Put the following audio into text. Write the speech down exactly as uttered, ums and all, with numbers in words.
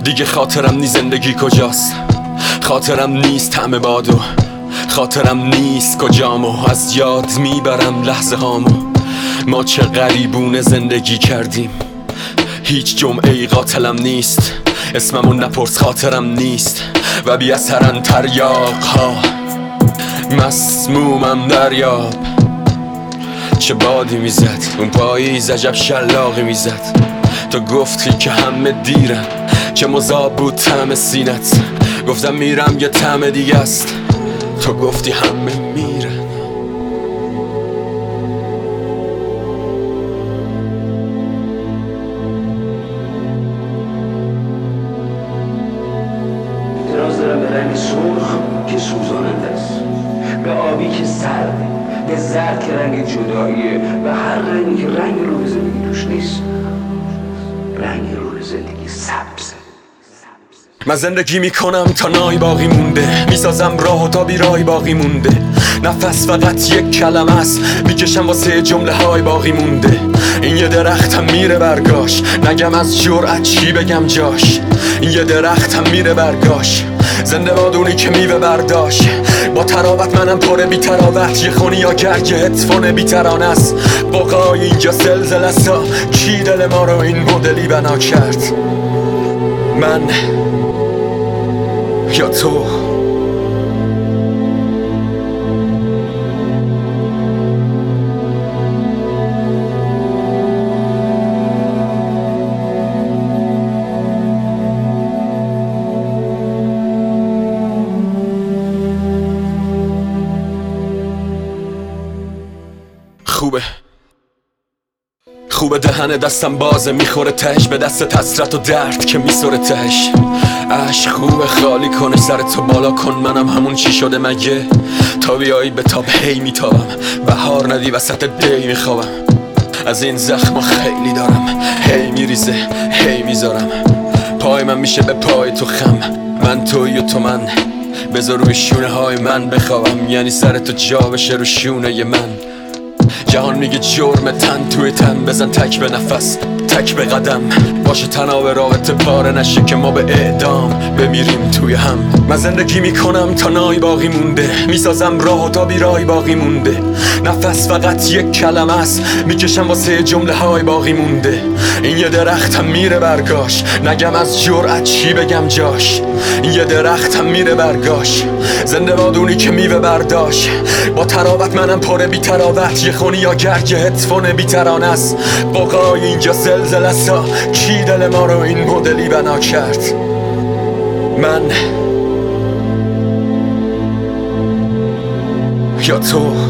دیگه خاطرم نی زندگی کجاست، خاطرم نیست همه بادو، خاطرم نیست کجامو، از یاد میبرم لحظه هامو. ما چه غریبونه زندگی کردیم، هیچ جمعه ای قاتلم نیست، اسممو نپرس خاطرم نیست و بی اثرن تریاق ها. مسمومم دریاب، چه بادی میزد اون پاییز، عجب شلاقی میزد. تو گفتی که همه دیرن، چه مذاب بود طعم سینت. گفتم میرم یه طعم دیگه است، تو گفتی همه میرن. اعتراض دارم به رنگ سرخ که سوزاننده است، به آبی که سرده، به زرد که رنگ جداییه و هر رنگی که رنگ روح زندگی توش نیست. رنگ روح زندگی سبزه. من زندگی میکنم تا نای باقی مونده، میسازم راه و تا بیرای باقی مونده. نفس فقط یک کلمه است، میکشم واسه جمله های باقی مونده. این یه درختم میره برگاش، نگم از جرأت چی بگم جاش. این یه درختم میره برگاش، زنده بادونی که میوه برداشت. با تراوت منم پر بی تراوت، یه خونی یا گرگ هتفون بی ترانه است. بقای اینجا زلزله است، کی دل ما رو این مدلی بنا کرد؟ من یا تو؟ خوبه خوبه دهن دستم بازه، میخوره تهش به دست حسرت و درد که میسوره تهش. عشق خوبه خالی کنه سر تو بالا کن، منم همون چی شده مگه؟ تا بیایی به تاب هی میتابم، بهار ندی وسط دی میخوابم. از این زخم خیلی دارم، هی میریزه هی میذارم. پای من میشه به پای تو خم، من توی و تو من. بذار روی شونه های من بخوابم، یعنی سر تو جا بشه رو شونه من. جهان میگه جرم تن توی تن، بزن تک به نفس تک به قدم. باشه تناب رابطه پاره نشه که ما به اعدام بمیریم توی هم. من زندگی میکنم تا نای باقی مونده، میسازم راه و تا بیرای باقی مونده. نفس فقط یک کلمه است، میکشم واسه جمله های باقی مونده. این یه درختم میره برگاش، نگم از جرأت چی بگم جاش. این یه درختم میره برگاش، زنده بادونی که میوه برداشت. با تراوت منم پر بی تراوت، یه خونی یا گرگ هتفون بی ترانه است. بقای اینجا زلزله است، کی دل ما رو این مدلی بنا کرد؟ من یا تو؟